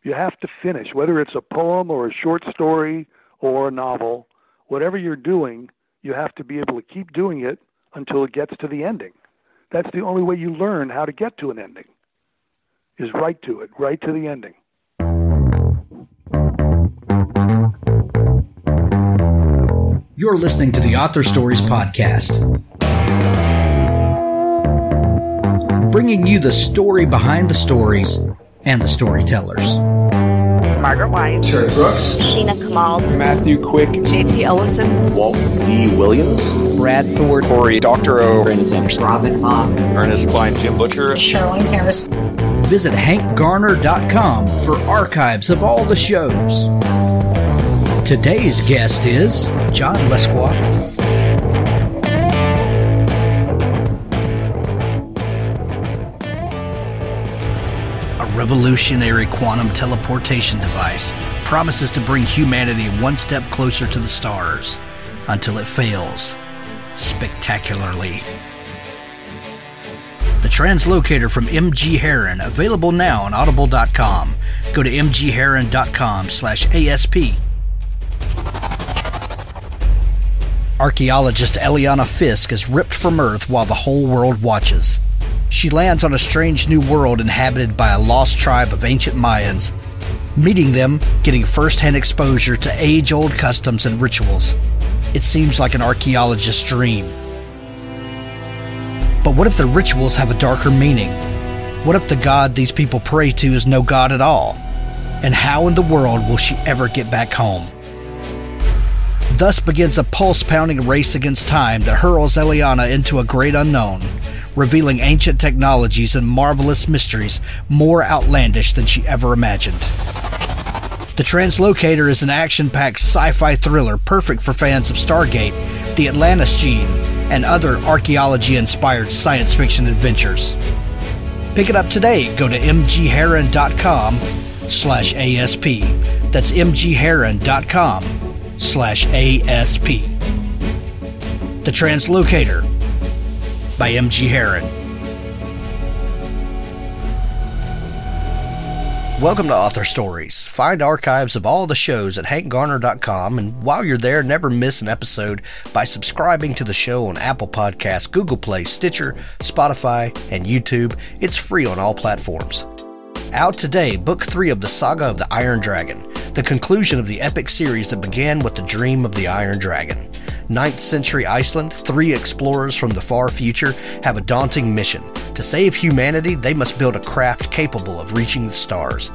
You have to finish, whether it's a poem or a short story or a novel, whatever you're doing, you have to be able to keep doing it until it gets to the ending. That's the only way you learn how to get to an ending, is right to it, right to the ending. You're listening to the Author Stories Podcast, bringing you the story behind the stories and the storytellers. Margaret White, Terry Brooks, Sheena Kamal, Matthew Quick, JT Ellison, Walt D. Williams, Brad Thor, Corey Doctorow, Brandon Sanderson, Robin Mott, Ernest Klein, Jim Butcher, Sherwin Harris. Visit hankgarner.com for archives of all the shows. Today's guest is John Lesquat. A revolutionary quantum teleportation device promises to bring humanity one step closer to the stars until it fails spectacularly. The Translocator from M.G. Herron, available now on audible.com. Go to mgherron.com/ASP. Archaeologist Eliana Fisk is ripped from Earth while the whole world watches. She lands on a strange new world inhabited by a lost tribe of ancient Mayans. Meeting them, getting first-hand exposure to age-old customs and rituals. It seems like an archaeologist's dream. But what if the rituals have a darker meaning? What if the God these people pray to is no God at all? And how in the world will she ever get back home? Thus begins a pulse-pounding race against time that hurls Eliana into a great unknown, revealing ancient technologies and marvelous mysteries more outlandish than she ever imagined. The Translocator is an action-packed sci-fi thriller perfect for fans of Stargate, the Atlantis Gene, and other archaeology-inspired science fiction adventures. Pick it up today. Go to mgherron.com/ASP. That's mgherron.com/ASP. The Translocator by M.G. Herron. Welcome to Author Stories. Find archives of all the shows at hankgarner.com, and while you're there, never miss an episode by subscribing to the show on Apple Podcasts, Google Play, Stitcher, Spotify, and YouTube. It's free on all platforms. Out today, Book 3 of the Saga of the Iron Dragon, the conclusion of the epic series that began with the dream of the Iron Dragon. 9th century Iceland, 3 explorers from the far future have a daunting mission. To save humanity, they must build a craft capable of reaching the stars.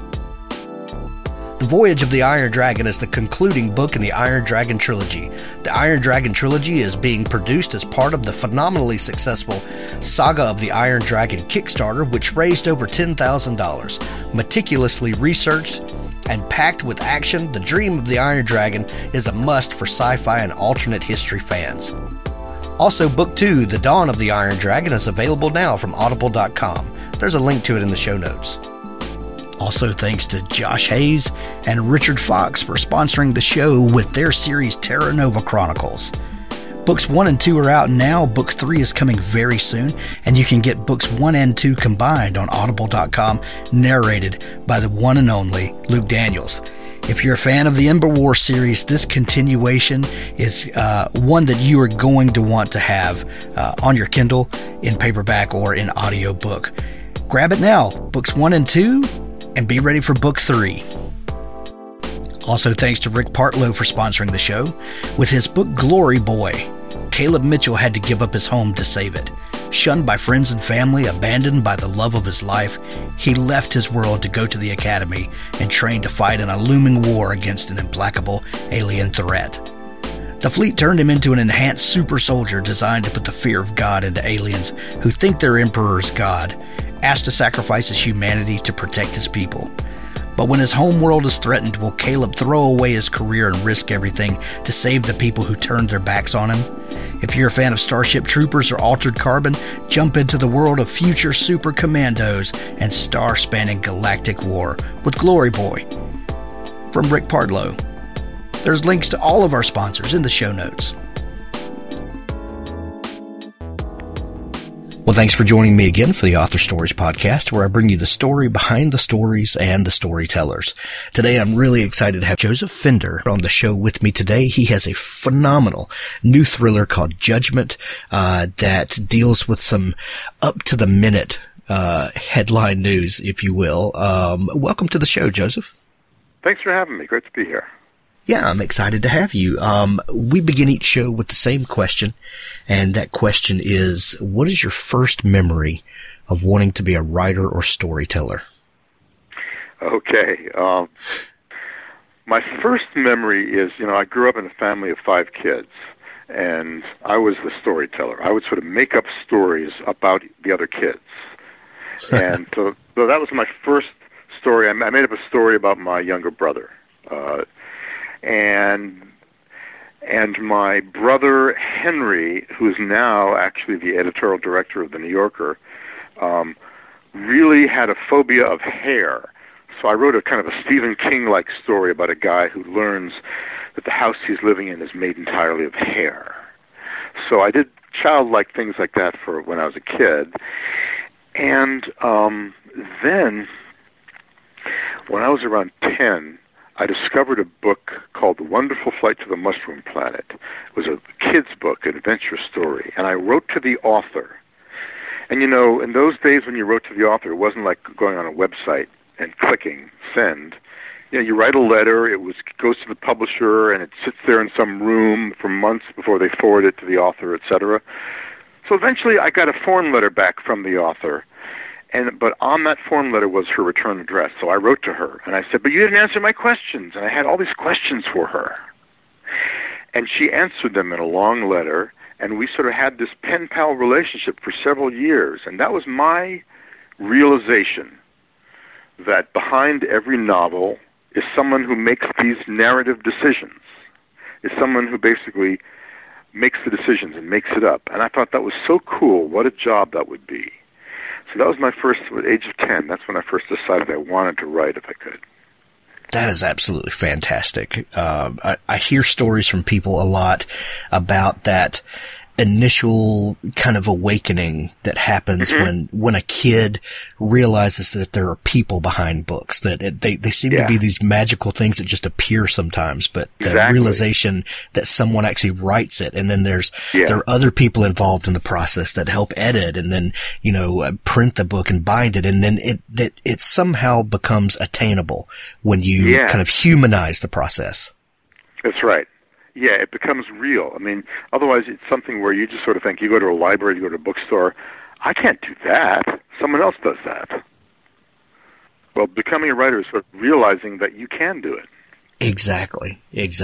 The Voyage of the Iron Dragon is the concluding book in the Iron Dragon trilogy. The Iron Dragon trilogy is being produced as part of the phenomenally successful Saga of the Iron Dragon Kickstarter, which raised over $10,000. Meticulously researched and packed with action, The Dream of the Iron Dragon is a must for sci-fi and alternate history fans. Also, Book 2, The Dawn of the Iron Dragon, is available now from audible.com. There's a link to it in the show notes. Also, thanks to Josh Hayes and Richard Fox for sponsoring the show with their series Terra Nova Chronicles. Books 1 and 2 are out now. Book 3 is coming very soon, and you can get books 1 and 2 combined on audible.com, narrated by the one and only Luke Daniels. If you're a fan of the Ember War series, this continuation is one that you are going to want to have on your Kindle, in paperback, or in audiobook. Grab it now, books 1 and 2, and be ready for book 3. Also, thanks to Rick Partlow for sponsoring the show. With his book Glory Boy, Caleb Mitchell had to give up his home to save it. Shunned by friends and family, abandoned by the love of his life, he left his world to go to the academy and train to fight in a looming war against an implacable alien threat. The fleet turned him into an enhanced super soldier designed to put the fear of God into aliens who think their emperor is God, asked to sacrifice his humanity to protect his people. But when his home world is threatened, will Caleb throw away his career and risk everything to save the people who turned their backs on him? If you're a fan of Starship Troopers or Altered Carbon, jump into the world of future super commandos and star-spanning galactic war with Glory Boy. From Rick Partlow. There's links to all of our sponsors in the show notes. Well, thanks for joining me again for the Author Stories podcast, where I bring you the story behind the stories and the storytellers. Today, I'm really excited to have Joseph Fender on the show with me today. He has a phenomenal new thriller called Judgment that deals with some up-to-the-minute headline news, if you will. Welcome to the show, Joseph. Thanks for having me. Great to be here. Yeah, I'm excited to have you. We begin each show with the same question, and that question is, what is your first memory of wanting to be a writer or storyteller? Okay. My first memory is, I grew up in a family of 5 kids, and I was the storyteller. I would sort of make up stories about the other kids. And so that was my first story. I made up a story about my younger brother. And my brother Henry, who's now actually the editorial director of The New Yorker, really had a phobia of hair. So I wrote a kind of a Stephen King-like story about a guy who learns that the house he's living in is made entirely of hair. So I did childlike things like that for when I was a kid. And then, when I was around 10, I discovered a book called The Wonderful Flight to the Mushroom Planet. It was a kid's book, an adventure story, and I wrote to the author. And in those days when you wrote to the author, it wasn't like going on a website and clicking send. You write a letter, it goes to the publisher, and it sits there in some room for months before they forward it to the author, etc. So eventually I got a form letter back from the author. But on that form letter was her return address. So I wrote to her, and I said, but you didn't answer my questions. And I had all these questions for her. And she answered them in a long letter, and we sort of had this pen-pal relationship for several years. And that was my realization that behind every novel is someone who makes these narrative decisions, is someone who basically makes the decisions and makes it up. And I thought that was so cool. What a job that would be. So that was my first, at the age of 10, that's when I first decided I wanted to write if I could. That is absolutely fantastic. I hear stories from people a lot about that initial kind of awakening that happens when a kid realizes that there are people behind books, that they seem to be these magical things that just appear sometimes, but the realization that someone actually writes it, and then there are other people involved in the process that help edit and then, print the book and bind it, and then it somehow becomes attainable when you kind of humanize the process. That's right. Yeah, it becomes real. I mean, otherwise it's something where you just sort of think, you go to a library, you go to a bookstore, I can't do that. Someone else does that. Well, becoming a writer is sort of realizing that you can do it. Exactly.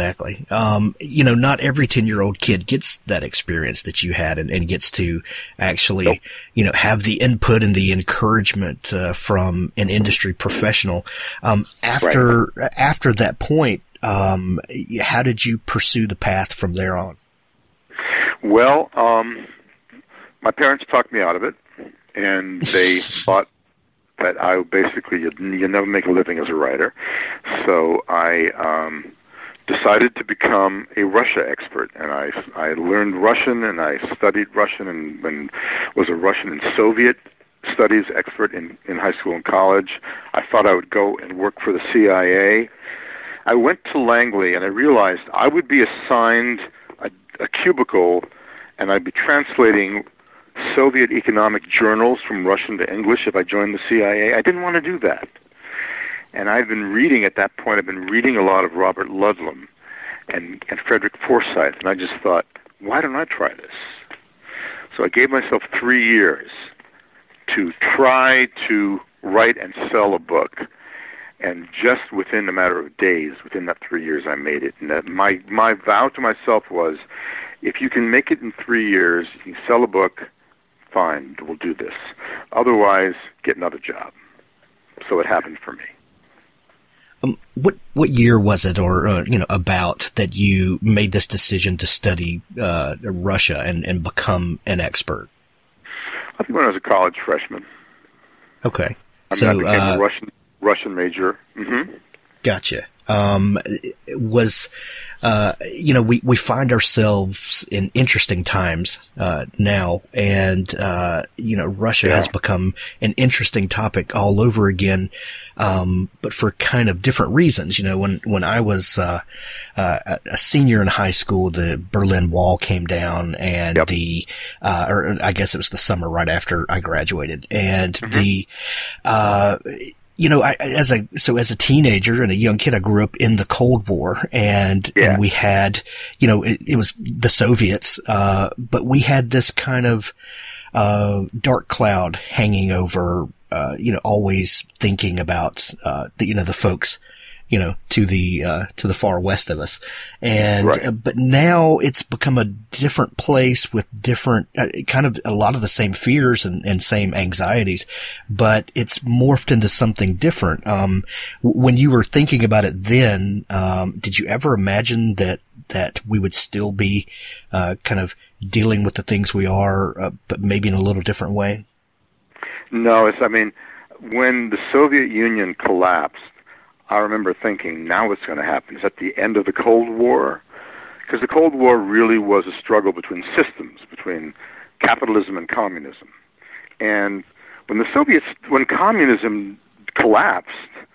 Not every 10-year-old kid gets that experience that you had and gets to actually, have the input and the encouragement from an industry professional. After that point, how did you pursue the path from there on? Well, my parents talked me out of it, and they thought that I basically, you never make a living as a writer. So I decided to become a Russia expert, and I learned Russian, and I studied Russian, and was a Russian and Soviet studies expert in high school and college. I thought I would go and work for the CIA. I went to Langley, and I realized I would be assigned a cubicle, and I'd be translating Soviet economic journals from Russian to English if I joined the CIA. I didn't want to do that. And I've been reading, at that point, I've been reading a lot of Robert Ludlum and Frederick Forsyth, and I just thought, why don't I try this? So I gave myself 3 years to try to write and sell a book. And just within a matter of days, within that 3 years, I made it. And my vow to myself was, if you can make it in 3 years, you can sell a book, fine, we'll do this. Otherwise, get another job. So it happened for me. What year was it, or about that you made this decision to study Russia and become an expert? I think when I was a college freshman. Okay, I became a Russian major. Mm-hmm. Gotcha. was, we find ourselves in interesting times, now. And, Russia has become an interesting topic all over again. But for kind of different reasons. When I was, a senior in high school, the Berlin Wall came down and or I guess it was the summer right after I graduated. And as a teenager and a young kid, I grew up in the Cold War and we had, it was the Soviets, but we had this kind of, dark cloud hanging over, always thinking about, the folks, to the far west of us. And, but now it's become a different place with different, kind of a lot of the same fears and same anxieties, but it's morphed into something different. When you were thinking about it then, did you ever imagine that we would still be, kind of dealing with the things we are, but maybe in a little different way? No, when the Soviet Union collapsed, I remember thinking, now what's going to happen? Is that the end of the Cold War? Because the Cold War really was a struggle between systems, between capitalism and communism. And when communism collapsed,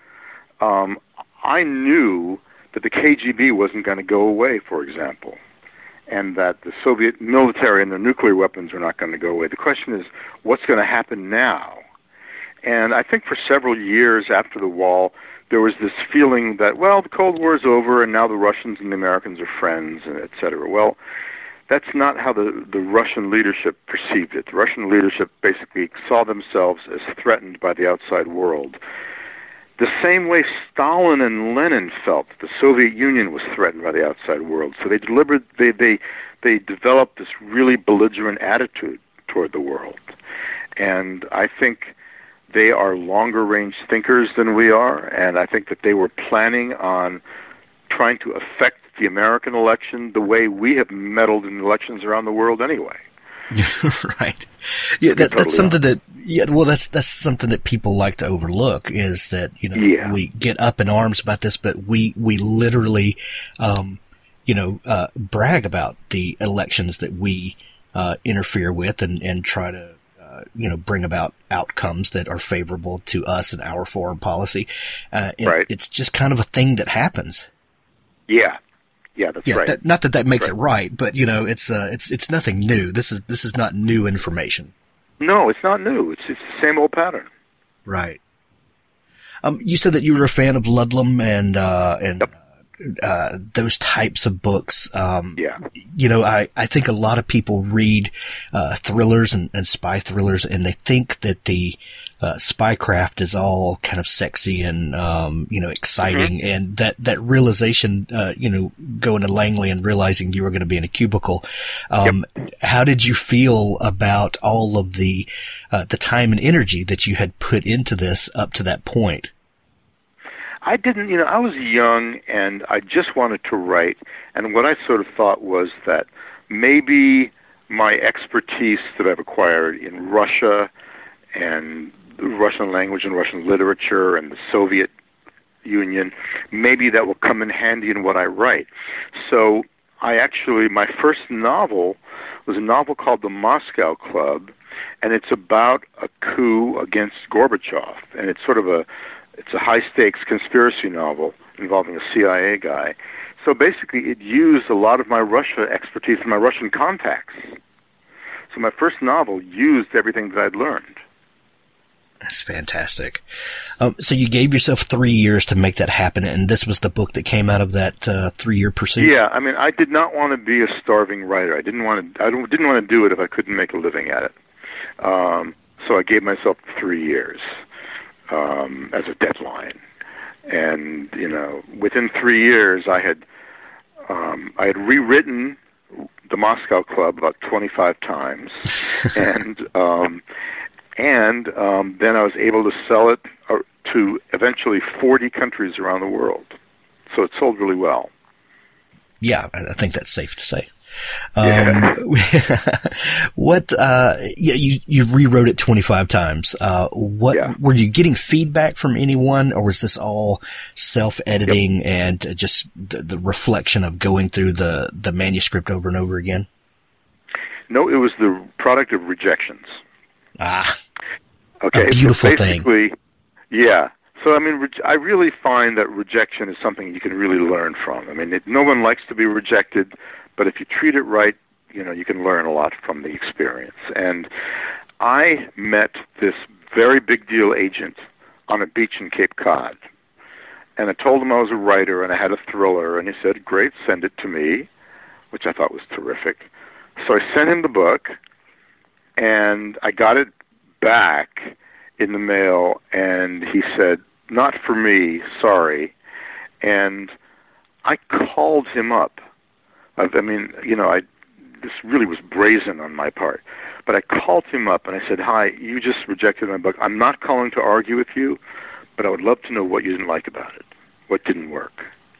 I knew that the KGB wasn't going to go away, for example, and that the Soviet military and their nuclear weapons were not going to go away. The question is, what's going to happen now? And I think for several years after the wall, there was this feeling that, well, the Cold War is over and now the Russians and the Americans are friends, et cetera. Well, that's not how the Russian leadership perceived it. The Russian leadership basically saw themselves as threatened by the outside world. The same way Stalin and Lenin felt the Soviet Union was threatened by the outside world. So they developed this really belligerent attitude toward the world. And I think they are longer-range thinkers than we are, and I think that they were planning on trying to affect the American election the way we have meddled in elections around the world anyway. Right. Yeah, that's something that, that's something that people like to overlook is that, we get up in arms about this, but we literally, brag about the elections that we, interfere with and try to, bring about outcomes that are favorable to us and our foreign policy. Right. It's just kind of a thing that happens. Yeah. Yeah, that's right. Not that makes it right, but it's nothing new. This is not new information. No, it's not new. It's the same old pattern. Right. You said that you were a fan of Ludlum and those types of books. I think a lot of people read thrillers and spy thrillers, and they think that the spycraft is all kind of sexy and exciting, and that realization, going to Langley and realizing you were going to be in a cubicle. How did you feel about all of the time and energy that you had put into this up to that point? I didn't, I was young and I just wanted to write, and what I sort of thought was that maybe my expertise that I've acquired in Russia and the Russian language and Russian literature and the Soviet Union, maybe that will come in handy in what I write. So my first novel was a novel called The Moscow Club, and it's about a coup against Gorbachev, and it's sort of it's a high-stakes conspiracy novel involving a CIA guy. So basically, it used a lot of my Russia expertise and my Russian contacts. So my first novel used everything that I'd learned. That's fantastic. So you gave yourself 3 years to make that happen, and this was the book that came out of that 3-year pursuit? Yeah, I did not want to be a starving writer. I didn't want to do it if I couldn't make a living at it. So I gave myself 3 years. As a deadline, and within 3 years, I had rewritten The Moscow Club about 25 times, and then I was able to sell it to eventually 40 countries around the world. So it sold really well. Yeah, I think that's safe to say. You rewrote it 25 times. Were you getting feedback from anyone, or was this all self-editing and just the reflection of going through the manuscript over and over again? No, it was the product of rejections. Okay. A beautiful thing. Yeah. So, I mean, I really find that rejection is something you can really learn from. I mean, no one likes to be rejected, but if you treat it right, you can learn a lot from the experience. And I met this very big deal agent on a beach in Cape Cod. And I told him I was a writer and I had a thriller, and he said, great, send it to me, which I thought was terrific. So I sent him the book, and I got it back in the mail, and he said, not for me, sorry. And I called him up. This really was brazen on my part. But I called him up and I said, hi, you just rejected my book. I'm not calling to argue with you, but I would love to know what you didn't like about it. What didn't work?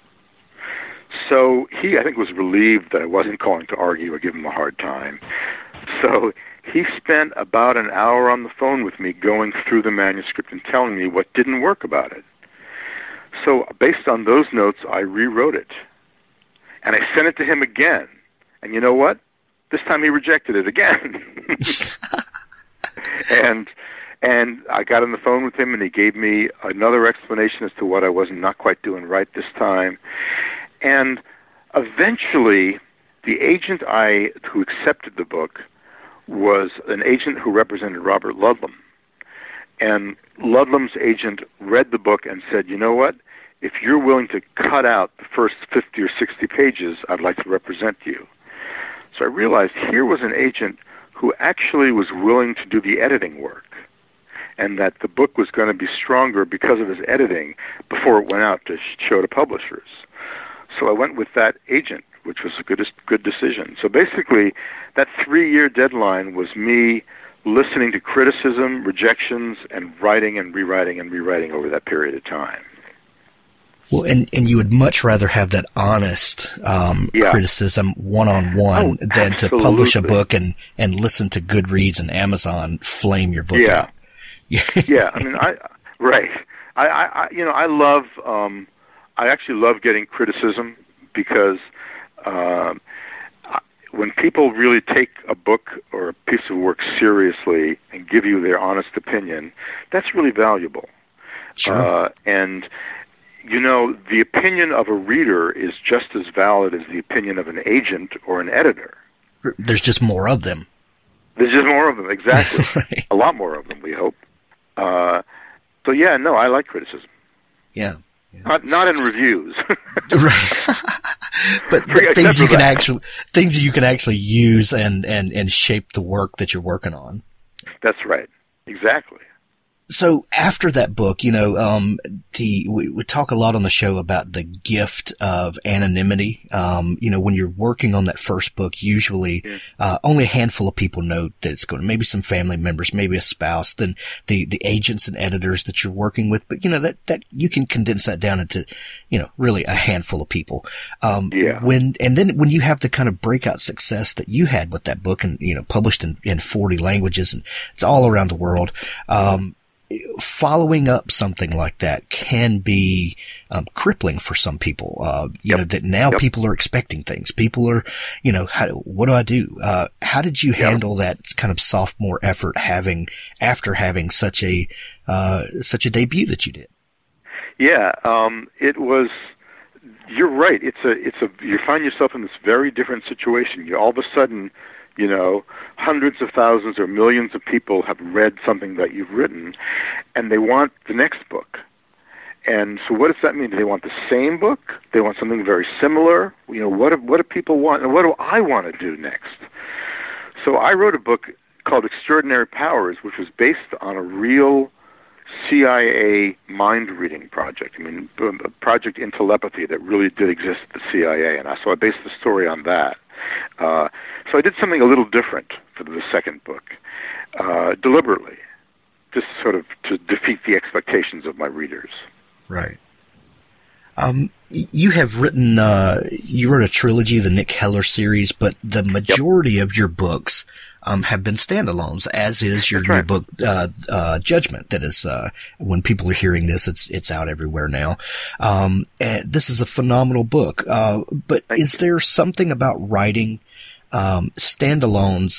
So he, I think, was relieved that I wasn't calling to argue or give him a hard time. So he spent about an hour on the phone with me going through the manuscript and telling me what didn't work about it. So based on those notes, I rewrote it. And I sent it to him again. And you know what? This time he rejected it again. And I got on the phone with him, and he gave me another explanation as to what I was not quite doing right this time. And eventually, the agent who accepted the book was an agent who represented Robert Ludlum. And Ludlum's agent read the book and said, you know what? If you're willing to cut out the first 50 or 60 pages, I'd like to represent you. So I realized here was an agent who actually was willing to do the editing work, and that the book was going to be stronger because of his editing before it went out to show to publishers. So I went with that agent, which was a good decision. So basically, that 3-year deadline was me listening to criticism, rejections, and writing and rewriting over that period of time. Well, and you would much rather have that honest criticism one-on-one than to publish a book and listen to Goodreads and Amazon flame your book out. Yeah, I mean, right. I love, I actually love getting criticism because when people really take a book or a piece of work seriously and give you their honest opinion, that's really valuable. Sure. And the opinion of a reader is just as valid as the opinion of an agent or an editor. There's just more of them. There's just more of them, exactly. Right. A lot more of them, we hope. So yeah, no, I like criticism. Yeah. Not in reviews. Right. but things you can actually use and shape the work that you're working on. That's right. Exactly. So after that book, we talk a lot on the show about the gift of anonymity. When you're working on that first book, usually, only a handful of people know that it's going to, maybe some family members, maybe a spouse, then the agents and editors that you're working with. But, that you can condense that down into, really a handful of people. Then when you have the kind of breakout success that you had with that book and, published in 40 languages and it's all around the world, following up something like that can be crippling for some people. That now people are expecting things. People are, what do I do? How did you handle that kind of sophomore effort after having such a debut that you did? Yeah, it was. You're right. You find yourself in this very different situation. You all of a sudden, hundreds of thousands or millions of people have read something that you've written, and they want the next book. And so what does that mean? Do they want the same book? They want something very similar? What do people want, and what do I want to do next? So I wrote a book called Extraordinary Powers, which was based on a real CIA mind-reading project. A project in telepathy that really did exist at the CIA, and so I based the story on that. So I did something a little different for the second book, deliberately, just sort of to defeat the expectations of my readers. Right. You have written, you wrote a trilogy, the Nick Heller series, but the majority of your books have been standalones, as is your new book, Judgment. That is, when people are hearing this, it's out everywhere now. And this is a phenomenal book. But is there something about writing, standalones?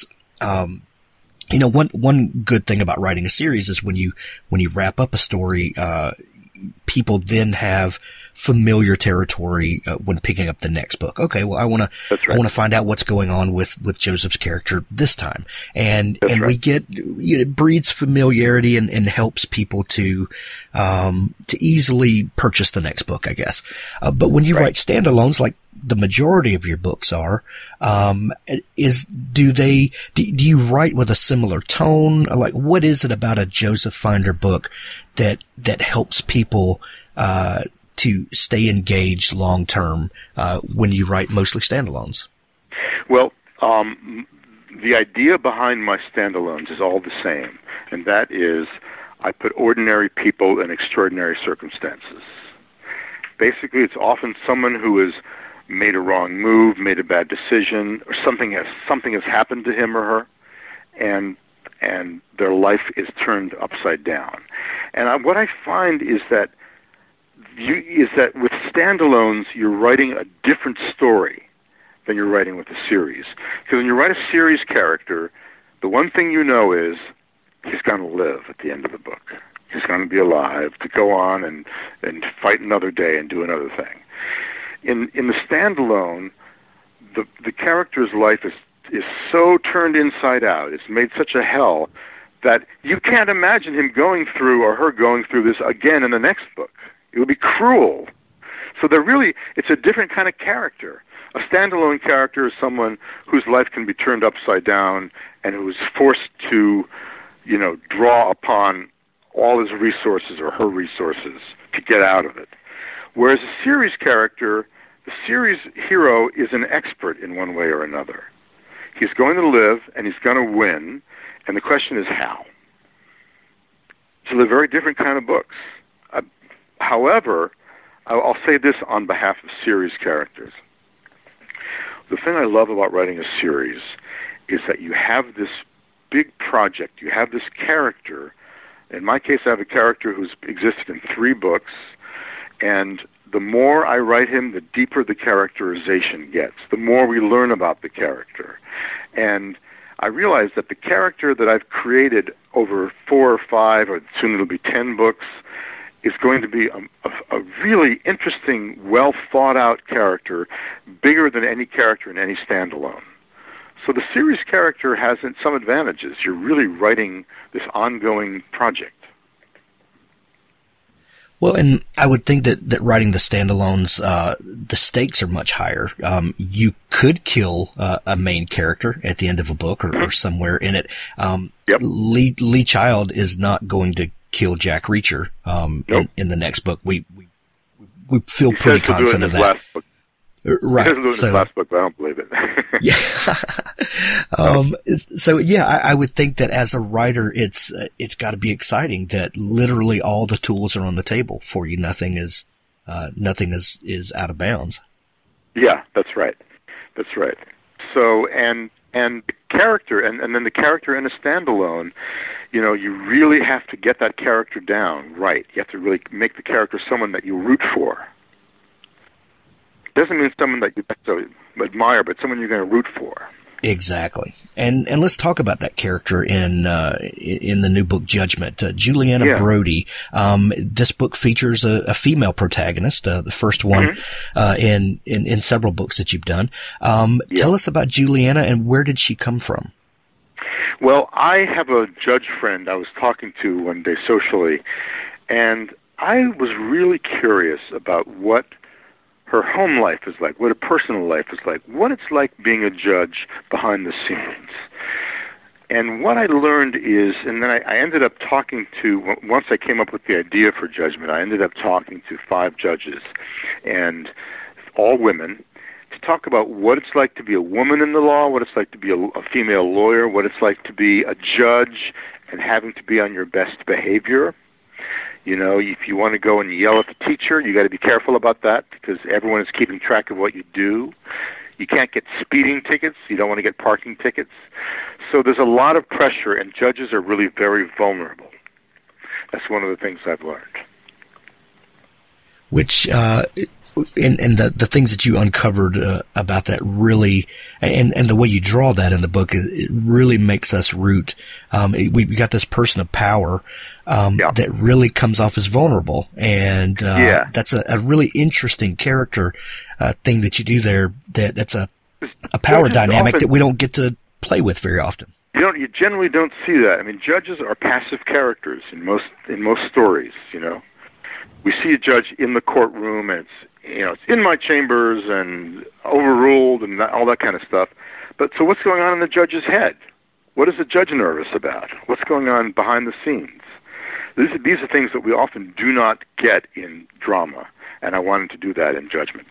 One good thing about writing a series is when you wrap up a story, people then have familiar territory when picking up the next book. Okay, well, I want to find out what's going on with Joseph's character this time, and we get it breeds familiarity and helps people to easily purchase the next book, I guess. But when you write standalones, like the majority of your books are, do you write with a similar tone? Like, what is it about a Joseph Finder book that helps people to stay engaged long term when you write mostly standalones? Well, the idea behind my standalones is all the same, and that is I put ordinary people in extraordinary circumstances. Basically, it's often someone who has made a wrong move, made a bad decision, or something has happened to him or her, and their life is turned upside down. And what I find is that with standalones, you're writing a different story than you're writing with a series. Because when you write a series character, the one thing you know is he's going to live at the end of the book. He's going to be alive to go on and fight another day and do another thing. In the standalone, the character's life is so turned inside out, it's made such a hell, that you can't imagine him going through or her going through this again in the next book. It would be cruel. So it's a different kind of character. A standalone character is someone whose life can be turned upside down and who is forced to, draw upon all his resources or her resources to get out of it. Whereas a series character, the series hero is an expert in one way or another. He's going to live and he's going to win, and the question is how. So they're very different kind of books. However, I'll say this on behalf of series characters. The thing I love about writing a series is that you have this big project. You have this character. In my case, I have a character who's existed in 3 books, and the more I write him, the deeper the characterization gets, the more we learn about the character. And I realize that the character that I've created over 4 or 5, or soon it'll be 10 books, is going to be a really interesting, well-thought-out character, bigger than any character in any standalone. So the series character has some advantages. You're really writing this ongoing project. Well, and I would think that writing the standalones, the stakes are much higher. You could kill a main character at the end of a book or somewhere in it. Lee Child is not going to kill Jack Reacher in the next book. We feel pretty confident of that. Right. So, last book, but I don't believe it. I would think that as a writer, it's got to be exciting that literally all the tools are on the table for you. Nothing is out of bounds. Yeah, that's right. That's right. So, and the character, and then the character in a standalone, you really have to get that character down right. You have to really make the character someone that you root for. Doesn't mean someone that you admire, but someone you're going to root for. Exactly. And let's talk about that character in the new book Judgment, Juliana Brody. This book features a female protagonist, the first one in several books that you've done. Tell us about Juliana and where did she come from? Well, I have a judge friend I was talking to one day socially, and I was really curious about what her home life is like, what her personal life is like, what it's like being a judge behind the scenes. And what I learned is, and then I ended up talking to, once I came up with the idea for Judgment, I ended up talking to 5 judges, and all women, to talk about what it's like to be a woman in the law, what it's like to be a female lawyer, what it's like to be a judge and having to be on your best behavior. You know, if you want to go and yell at the teacher, you got to be careful about that because everyone is keeping track of what you do. You can't get speeding tickets. You don't want to get parking tickets. So there's a lot of pressure, and judges are really very vulnerable. That's one of the things I've learned. Which, and the things that you uncovered about that really, and the way you draw that in the book, it really makes us root. We got this person of power that really comes off as vulnerable, and that's a really interesting character thing that you do there. That's a power dynamic that we don't get to play with very often. You generally don't see that. I mean, judges are passive characters in most stories. You know, we see a judge in the courtroom, and it's in my chambers and overruled and all that kind of stuff. But so what's going on in the judge's head? What is the judge nervous about? What's going on behind the scenes? These are things that we often do not get in drama, and I wanted to do that in Judgment.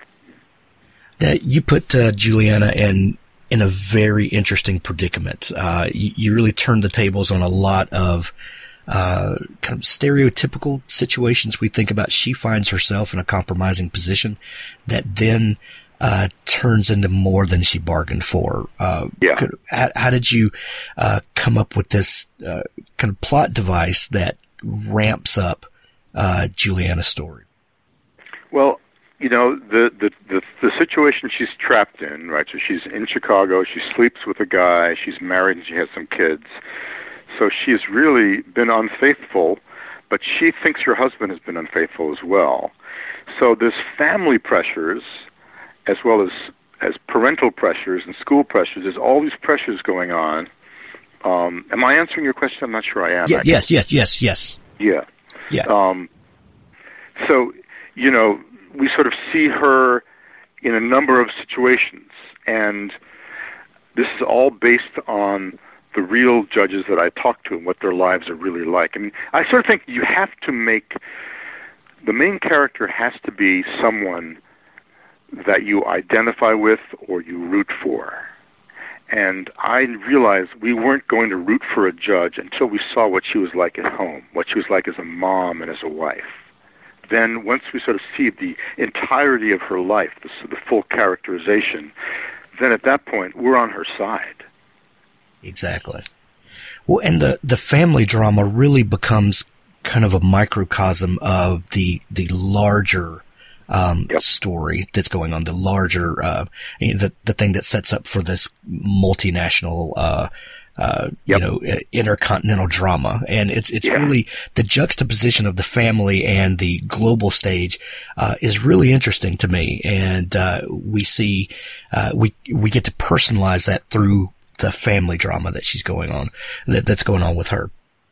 You put Juliana in a very interesting predicament. You really turned the tables on a lot of kind of stereotypical situations we think about. She finds herself in a compromising position that then turns into more than she bargained for. How did you come up with this kind of plot device that ramps up Juliana's story? Well, you know, the situation she's trapped in, right? So she's in Chicago, she sleeps with a guy, she's married and she has some kids. So she's really been unfaithful, but she thinks her husband has been unfaithful as well. So there's family pressures as well as parental pressures and school pressures. There's all these pressures going on. Am I answering your question? I'm not sure I am. Yes. Yeah. Yeah. So, you know, we sort of see her in a number of situations, and this is all based on the real judges that I talk to and what their lives are really like. I mean, I sort of think you have to make the main character has to be someone that you identify with or you root for. And I realized we weren't going to root for a judge until we saw what she was like at home, what she was like as a mom and as a wife. Then once we sort of see the entirety of her life, the full characterization, then at that point we're on her side. Exactly. Well, and the family drama really becomes kind of a microcosm of the larger story that's going on, the larger the thing that sets up for this multinational intercontinental drama. And it's really the juxtaposition of the family and the global stage is really interesting to me. And we see we get to personalize that through the family drama that she's going on, that's going on with her.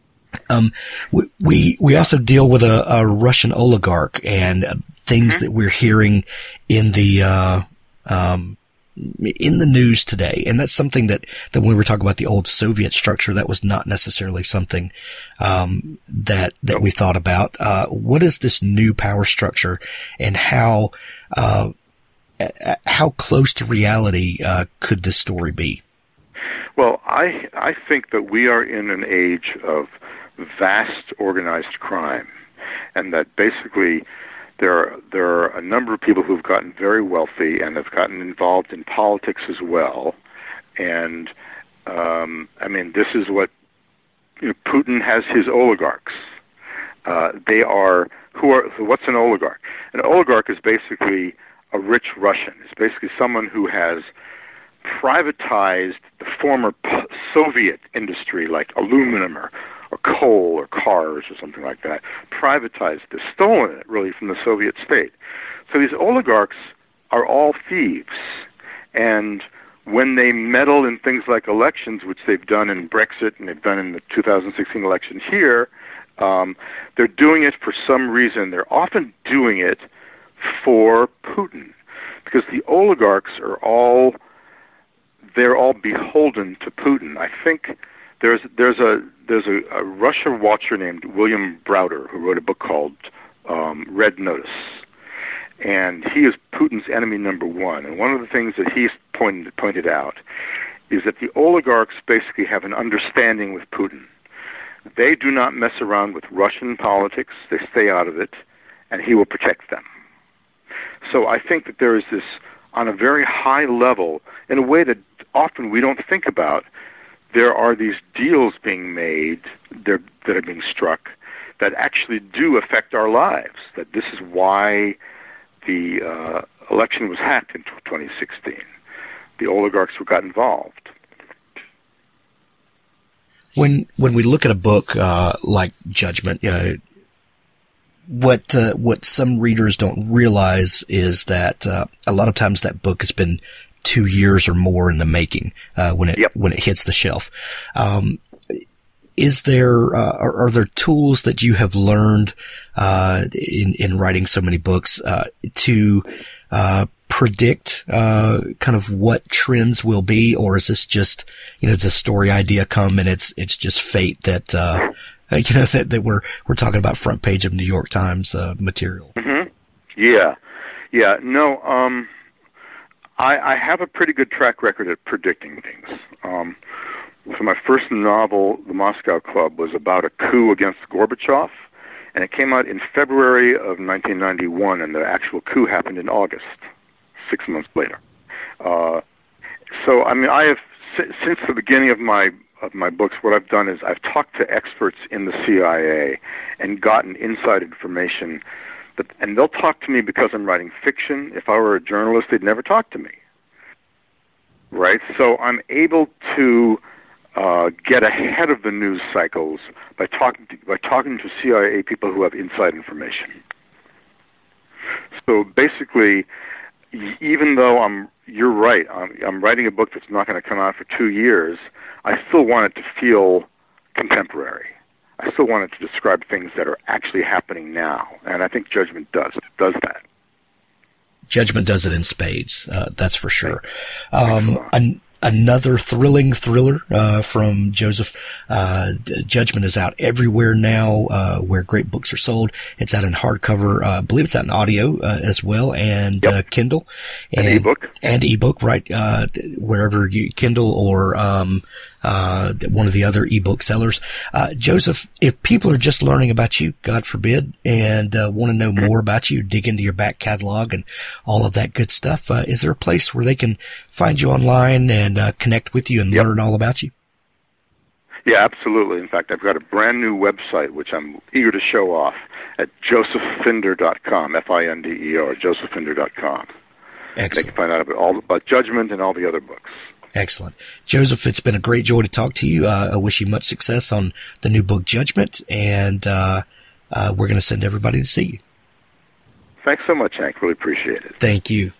We also deal with a Russian oligarch and things that we're hearing in the news today. And that's something that when we were talking about the old Soviet structure, that was not necessarily something, that we thought about. What is this new power structure and how close to reality, could this story be? Well, I think that we are in an age of vast organized crime, and that basically there are a number of people who've gotten very wealthy and have gotten involved in politics as well. And I mean, this is what Putin has his oligarchs. What's an oligarch? An oligarch is basically a rich Russian. It's basically someone who has privatized the former Soviet industry, like aluminum or coal or cars or something like that, privatized it, stolen it really from the Soviet state. So these oligarchs are all thieves. And when they meddle in things like elections, which they've done in Brexit and they've done in the 2016 election here, they're doing it for some reason. They're often doing it for Putin, because the oligarchs they're all beholden to Putin. I think there's a Russia watcher named William Browder who wrote a book called Red Notice, and he is Putin's enemy number one. And one of the things that he's pointed out is that the oligarchs basically have an understanding with Putin. They do not mess around with Russian politics. They stay out of it, and he will protect them. So I think that there is this, on a very high level, in a way that often we don't think about, there are these deals being made that are being struck that actually do affect our lives, that this is why the election was hacked in 2016. The oligarchs who got involved. When we look at a book like Judgment, what some readers don't realize is that a lot of times that book has been 2 years or more in the making when it hits the shelf. Is there are there tools that you have learned in writing so many books to predict kind of what trends will be, or is this just does a story idea come and it's just fate that that we're talking about front page of New York Times material? Mm-hmm. Yeah. No. I have a pretty good track record at predicting things. So my first novel, The Moscow Club, was about a coup against Gorbachev, and it came out in February of 1991, and the actual coup happened in August, 6 months later. So, I mean, I have, since the beginning of my books, what I've done is I've talked to experts in the CIA and gotten inside information, and they'll talk to me because I'm writing fiction. If I were a journalist, they'd never talk to me, right? So I'm able to get ahead of the news cycles by talking to CIA people who have inside information. So basically, even though you're right, I'm writing a book that's not going to come out for 2 years, I still want it to feel contemporary. I still want it to describe things that are actually happening now, and I think Judgment does that. Judgment does it in spades, that's for sure. Another thrilling thriller from Joseph. Judgment is out everywhere now where great books are sold. It's out in hardcover. I believe it's out in audio as well, and Kindle. And ebook. And ebook, right, wherever you Kindle or one of the other ebook sellers. Joseph, if people are just learning about you, God forbid, and want to know more about you, dig into your back catalog and all of that good stuff, is there a place where they can find you online and connect with you and learn all about you? Yeah, absolutely. In fact, I've got a brand new website, which I'm eager to show off, at josephfinder.com, F-I-N-D-E-R, josephfinder.com. Excellent. They can find out about Judgment and all the other books. Excellent. Joseph, it's been a great joy to talk to you. I wish you much success on the new book, Judgment, and we're going to send everybody to see you. Thanks so much, Hank. Really appreciate it. Thank you.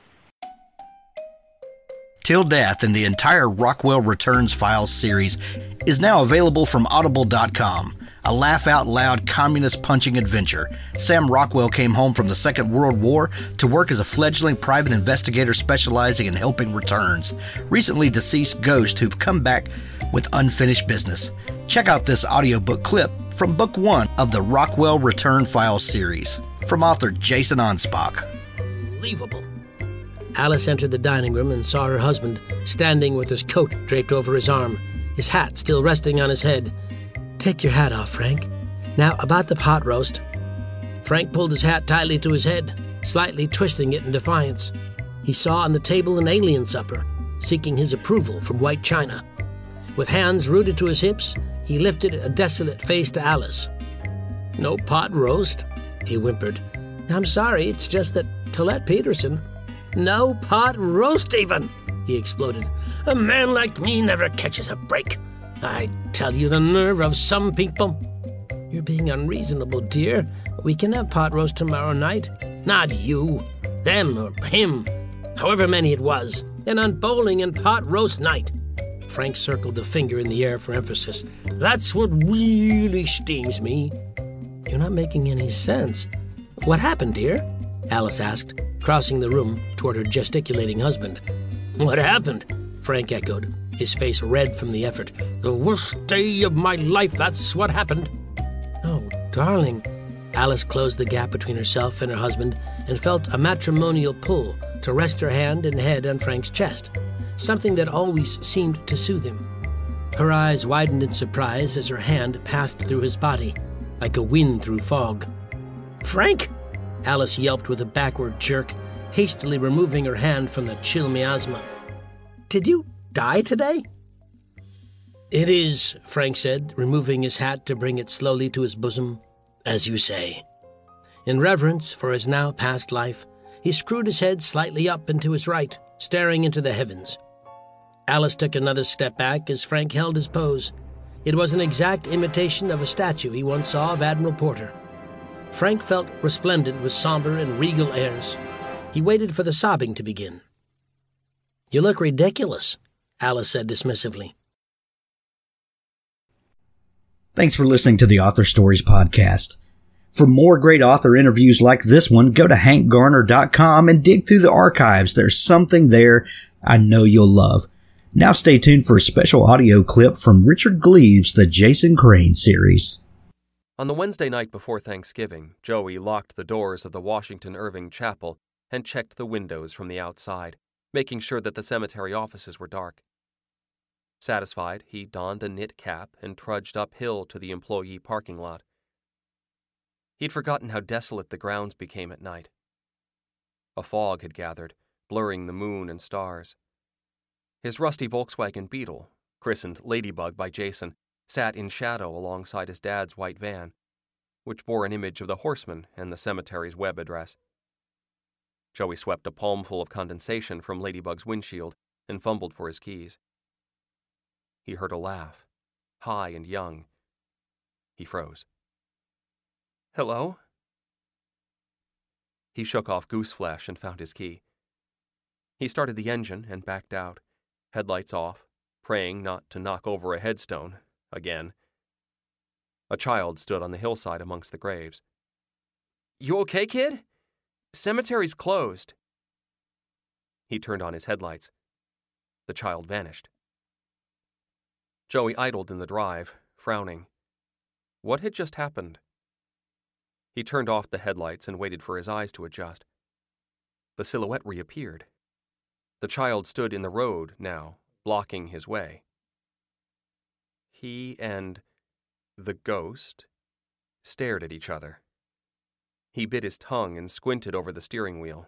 Till Death and the entire Rockwell Returns Files series is now available from Audible.com. A laugh-out-loud communist-punching adventure. Sam Rockwell came home from the Second World War to work as a fledgling private investigator specializing in helping returns, recently deceased ghosts who've come back with unfinished business. Check out this audiobook clip from Book 1 of the Rockwell Return Files series, from author Jason Anspach. Unbelievable. Alice entered the dining room and saw her husband standing with his coat draped over his arm, his hat still resting on his head. "Take your hat off, Frank. Now, about the pot roast." Frank pulled his hat tightly to his head, slightly twisting it in defiance. He saw on the table an alien supper, seeking his approval from white china. With hands rooted to his hips, he lifted a desolate face to Alice. "No pot roast," he whimpered. "I'm sorry, it's just that Colette Peterson—" "No pot roast even!" he exploded. "A man like me never catches a break. I tell you, the nerve of some people." "You're being unreasonable, dear. We can have pot roast tomorrow night." "Not you. Them or him. However many it was. And on bowling and pot roast night." Frank circled a finger in the air for emphasis. "That's what really steams me." "You're not making any sense. What happened, dear?" Alice asked, crossing the room toward her gesticulating husband. "What happened?" Frank echoed, his face red from the effort. "The worst day of my life, that's what happened." "Oh, darling." Alice closed the gap between herself and her husband and felt a matrimonial pull to rest her hand and head on Frank's chest, something that always seemed to soothe him. Her eyes widened in surprise as her hand passed through his body, like a wind through fog. "Frank!" Alice yelped with a backward jerk, hastily removing her hand from the chill miasma. "Did you die today?" "It is," Frank said, removing his hat to bring it slowly to his bosom, "as you say." In reverence for his now past life, he screwed his head slightly up and to his right, staring into the heavens. Alice took another step back as Frank held his pose. It was an exact imitation of a statue he once saw of Admiral Porter. Frank felt resplendent with somber and regal airs. He waited for the sobbing to begin. "You look ridiculous," Alice said dismissively. Thanks for listening to the Author Stories podcast. For more great author interviews like this one, go to hankgarner.com and dig through the archives. There's something there I know you'll love. Now stay tuned for a special audio clip from Richard Gleaves' The Jason Crane series. On the Wednesday night before Thanksgiving, Joey locked the doors of the Washington Irving Chapel and checked the windows from the outside, making sure that the cemetery offices were dark. Satisfied, he donned a knit cap and trudged uphill to the employee parking lot. He'd forgotten how desolate the grounds became at night. A fog had gathered, blurring the moon and stars. His rusty Volkswagen Beetle, christened Ladybug by Jason, sat in shadow alongside his dad's white van, which bore an image of the horseman and the cemetery's web address. Joey swept a palmful of condensation from Ladybug's windshield and fumbled for his keys. He heard a laugh, high and young. He froze. "Hello?" He shook off gooseflesh and found his key. He started the engine and backed out, headlights off, praying not to knock over a headstone, again. A child stood on the hillside amongst the graves. "You okay, kid? Cemetery's closed." He turned on his headlights. The child vanished. Joey idled in the drive, frowning. What had just happened? He turned off the headlights and waited for his eyes to adjust. The silhouette reappeared. The child stood in the road now, blocking his way. He and the ghost stared at each other. He bit his tongue and squinted over the steering wheel.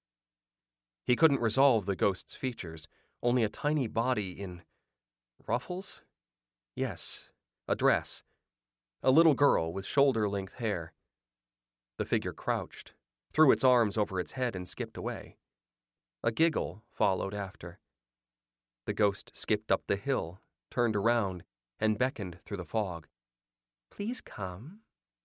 He couldn't resolve the ghost's features, only a tiny body in ruffles? Yes, a dress. A little girl with shoulder-length hair. The figure crouched, threw its arms over its head and skipped away. A giggle followed after. The ghost skipped up the hill, turned around, and beckoned through the fog. "Please come."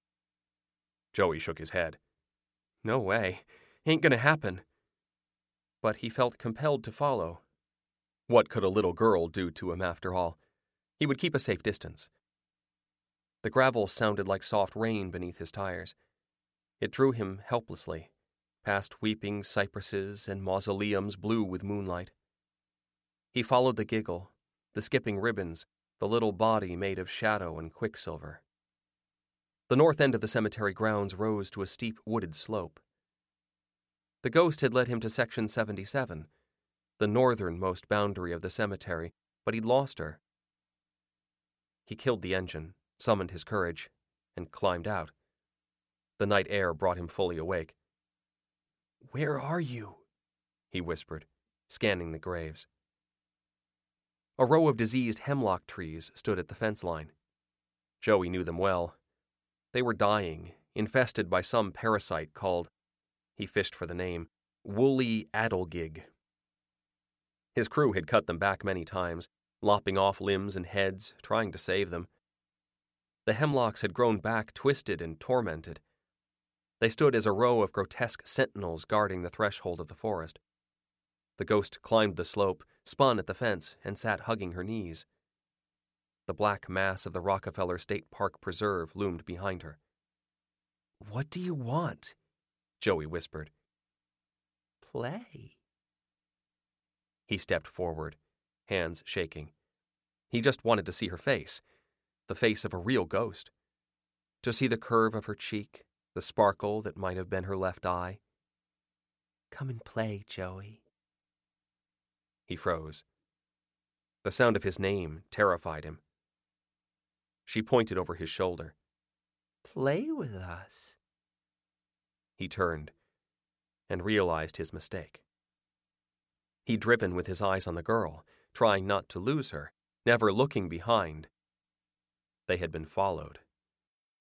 Joey shook his head. No way. Ain't gonna happen. But he felt compelled to follow. What could a little girl do to him after all? He would keep a safe distance. The gravel sounded like soft rain beneath his tires. It drew him helplessly, past weeping cypresses and mausoleums blue with moonlight. He followed the giggle, the skipping ribbons, the little body made of shadow and quicksilver. The north end of the cemetery grounds rose to a steep wooded slope. The ghost had led him to Section 77, the northernmost boundary of the cemetery, but he'd lost her. He killed the engine, summoned his courage, and climbed out. The night air brought him fully awake. "Where are you?" he whispered, scanning the graves. A row of diseased hemlock trees stood at the fence line. Joey knew them well. They were dying, infested by some parasite called, he fished for the name, woolly adelgig. His crew had cut them back many times, lopping off limbs and heads, trying to save them. The hemlocks had grown back twisted and tormented. They stood as a row of grotesque sentinels guarding the threshold of the forest. The ghost climbed the slope, spun at the fence, and sat hugging her knees. The black mass of the Rockefeller State Park Preserve loomed behind her. "What do you want?" Joey whispered. "Play." He stepped forward, hands shaking. He just wanted to see her face, the face of a real ghost. To see the curve of her cheek, the sparkle that might have been her left eye. "Come and play, Joey." He froze. The sound of his name terrified him. She pointed over his shoulder. "Play with us." He turned and realized his mistake. He'd driven with his eyes on the girl, trying not to lose her, never looking behind. They had been followed.